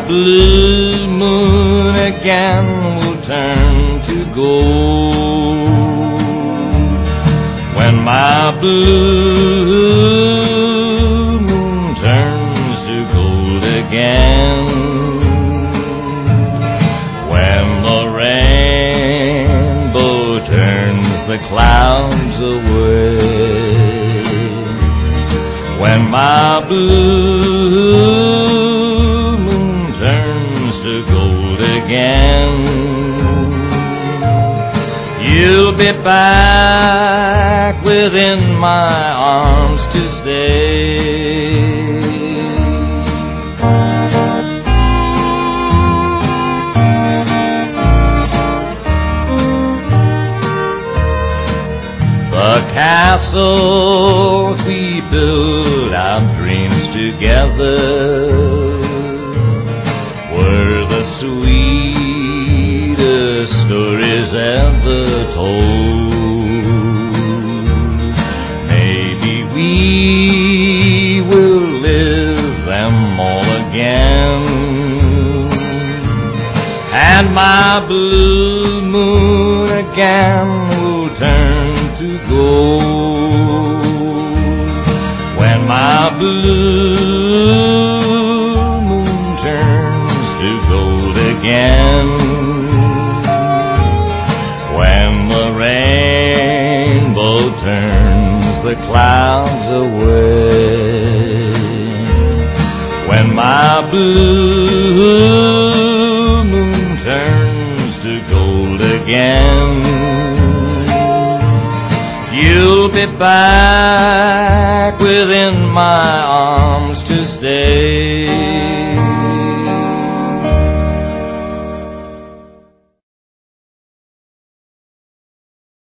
blue moon again will turn to gold. When my blue moon turns to gold again. When the rainbow turns the clouds away. When my blue moon turns to gold again, you'll be back within my arms to stay. The castles we built our dreams together were the sweetest stories ever told. Maybe we will live them all again, and my blue moon again will turn to gold. When my blue moon turns to gold again. When the rainbow turns the clouds away. When my blue moon turns to gold again, you'll be back within my arms to stay.